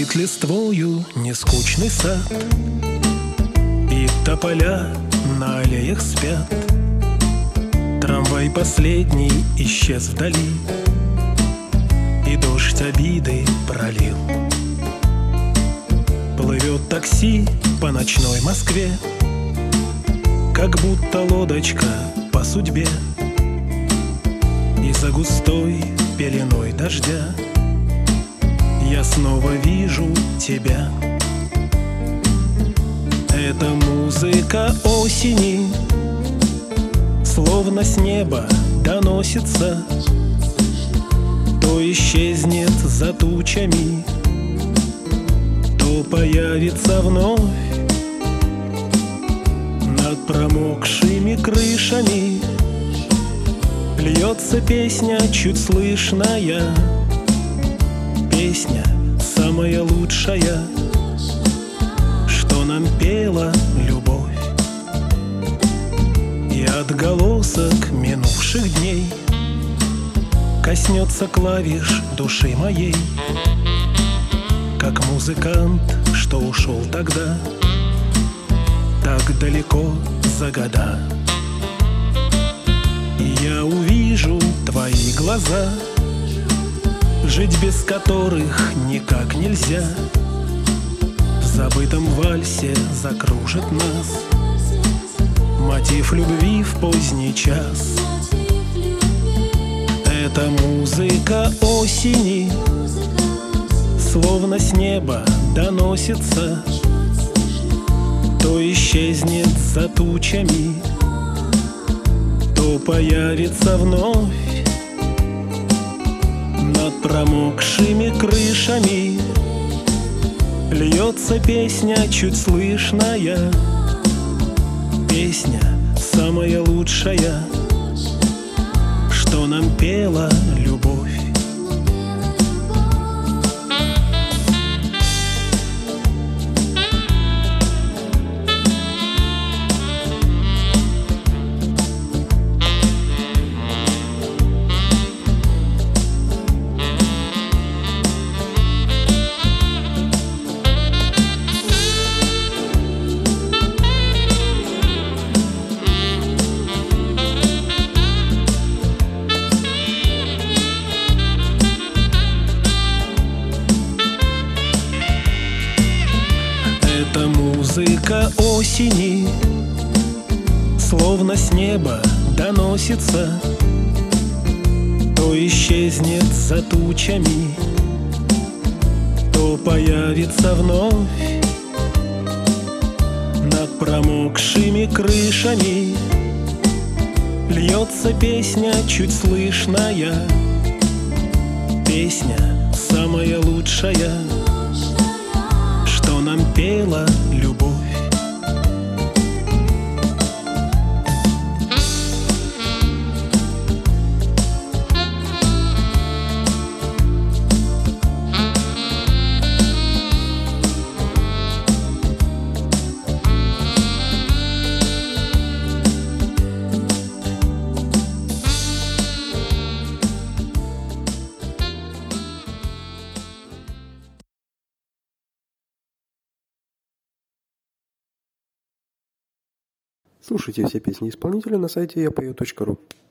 Пахнет листвою нескучный сад, и тополя на аллеях спят. Трамвай последний исчез вдали, и дождь обиды пролил. Плывет такси по ночной Москве, как будто лодочка по судьбе, и за густой пеленой дождя я снова вижу тебя. Это музыка осени, словно с неба доносится, то исчезнет за тучами, то появится вновь. Над промокшими крышами льется песня чуть слышная, песня самая лучшая, что нам пела любовь. И отголосок минувших дней коснется клавиш души моей, как музыкант, что ушел тогда так далеко за года. И я увижу твои глаза, жить без которых никак нельзя. В забытом вальсе закружит нас мотив любви в поздний час. Это музыка осени, словно с неба доносится, то исчезнет за тучами, то появится вновь. Над промокшими крышами льется песня чуть слышная, песня самая лучшая, что нам пела любовь. Это музыка осени, словно с неба доносится, то исчезнет за тучами, то появится вновь. Над промокшими крышами льется песня чуть слышная, песня самая лучшая, что нам пела любовь. Слушайте все песни исполнителя на сайте yapою.ru.